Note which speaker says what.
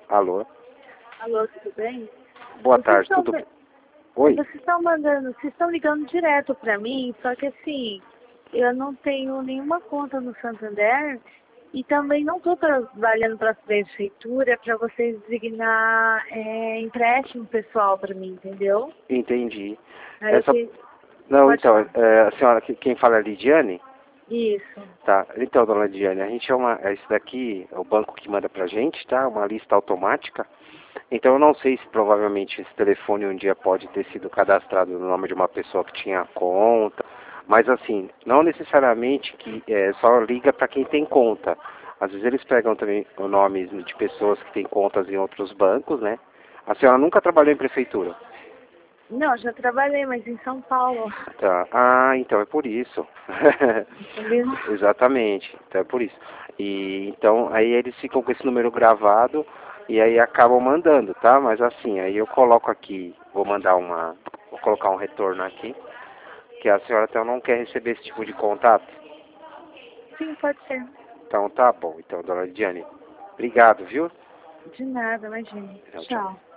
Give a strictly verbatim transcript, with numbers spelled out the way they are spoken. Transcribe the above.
Speaker 1: Alô?
Speaker 2: Alô, tudo bem?
Speaker 1: Boa
Speaker 2: Vocês
Speaker 1: tarde,
Speaker 2: estão
Speaker 1: tudo
Speaker 2: me-
Speaker 1: bem? Oi?
Speaker 2: Vocês estão mandando, vocês estão ligando direto pra mim, só que assim, eu não tenho nenhuma conta no Santander e também não estou trabalhando para a prefeitura para vocês designar é, empréstimo pessoal para mim, entendeu?
Speaker 1: Entendi.
Speaker 2: Aí eu
Speaker 1: Essa...
Speaker 2: que...
Speaker 1: Não,
Speaker 2: Pode
Speaker 1: então,
Speaker 2: falar.
Speaker 1: é, a senhora, que- quem fala é a Lidiane?
Speaker 2: Isso.
Speaker 1: Tá. Então, dona Lidiane, a gente é uma... Esse daqui é o banco que manda pra gente, tá? Uma lista automática. Então, eu não sei se provavelmente esse telefone um dia pode ter sido cadastrado no nome de uma pessoa que tinha conta. Mas, assim, não necessariamente que é, só liga para quem tem conta. Às vezes eles pegam também o nome de pessoas que têm contas em outros bancos, né? A senhora nunca trabalhou em prefeitura?
Speaker 2: Não, já trabalhei, mas em São Paulo.
Speaker 1: Tá. Ah, então é por isso.
Speaker 2: Entendeu?
Speaker 1: Exatamente. Então é por isso. E então aí eles ficam com esse número gravado e aí acabam mandando, tá? Mas assim, aí eu coloco aqui, vou mandar uma, vou colocar um retorno aqui, que a senhora então não quer receber esse tipo de contato.
Speaker 2: Sim, pode ser.
Speaker 1: Então tá bom. Então, dona Lidiane, obrigado, viu?
Speaker 2: De nada, imagina.
Speaker 1: Então, tchau.
Speaker 2: Tchau.